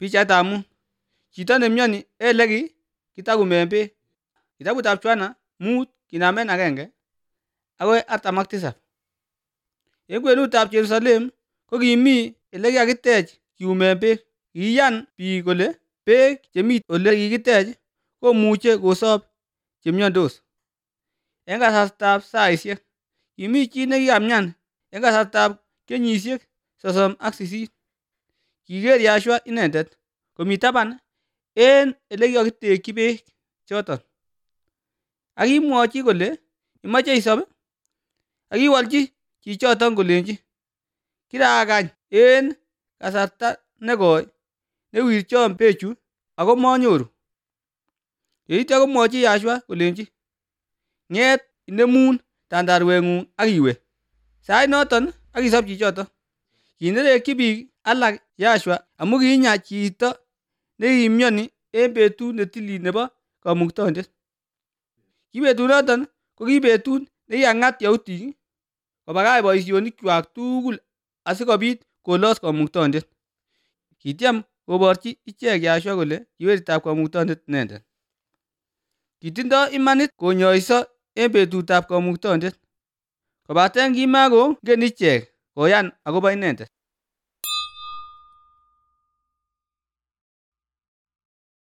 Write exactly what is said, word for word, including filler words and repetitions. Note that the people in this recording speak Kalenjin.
Pichaitab mut. Chito nemyoni en ele kitakumen beek. Kitabutab Johana mut kinamen agenge akoi artam ak tisap. En kwenutab Jerusalem ko kimi ele kikakitech kiumen beek. Kiyan biik kole beek chemi ole kikitech komuche kosob chemiondos. En kasartab saisiek, kimi chi nekikamyan en kasartab kenyisiek sosom ak sisit. Kiker Yahshua inendet komi taban en ele kikakitekyi beek choton. Ak kimwochi kole, imoche isob? Ak kiwolchi chichoton kolenji, kirakany en kasarta nekoi newirchon beechu ako monyoru. Yeityo komwochi Yahshua kolenji, ng'et inemun tandarweng'ung ak iwe. Sait noton ak kisob chichoton. Kinerekyi biik alak Yahshua amun kinyaa chito nekimyoni en betut netilil nebo Kamukta-indet. Ki betunoton ko ki betut nekikang'at yautik kobakach boisionikwak tugul asikobit kolos Kamukta-indet. Kityem koborchi ichek Yahshua kole ki weritab Kamukta-indet inendet. Kitindo imanit konyoiso en betutab Kamukta-indet, kobaten kimakongen ichek koyan agobo inendet.